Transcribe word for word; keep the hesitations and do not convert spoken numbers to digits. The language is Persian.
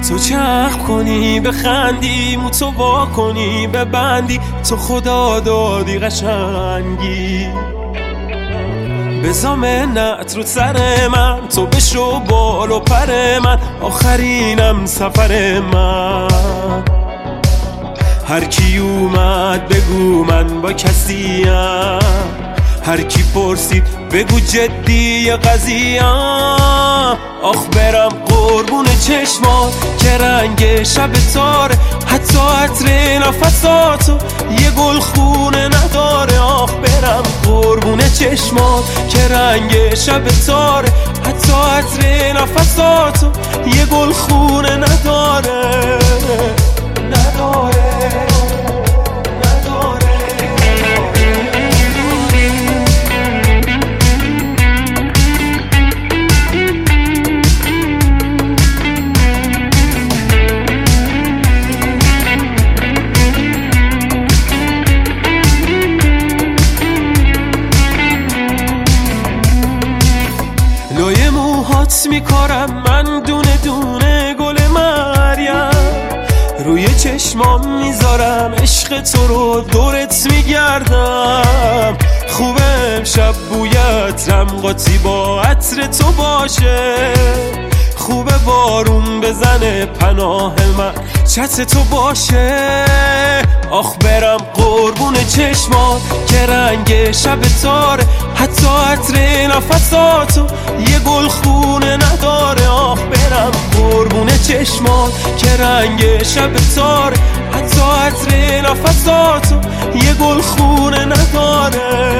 تو چرخ کنی بخندی، مو تو وا کنی ببندی، تو خدا دادی قشنگی. بزا منت رو سر من، تو بشو بال و پر من، آخرینم سفر من. هر کی اومد بگو من با کسیم، هر کی پرسید بگو جدی قضیه. آخ برم قربون چشمات که رنگ شب تاره، حتی عطر نفساتو یه گل خونه نداره. آخ برم قربون چشمات که رنگ شب تاره، حتی عطر نفساتو یه گل خونه نداره. نداره لای موهات میکارم من دونه دونه گل مریم، روی چشمام میذارم عشق تو رو دورت میگردم. خوبه امشب بوی عطرم قاطی با عطر تو باشه، خوبه بارون بزنه پناه من چت تو باشه. آخ برم قربون چشمات که رنگ شب تاره، حتی عطر نفساتو یه گل خونه نداره. آخ برم قربون چشمات که رنگ شب تاره، حتی عطر نفساتو یه گل خونه نداره.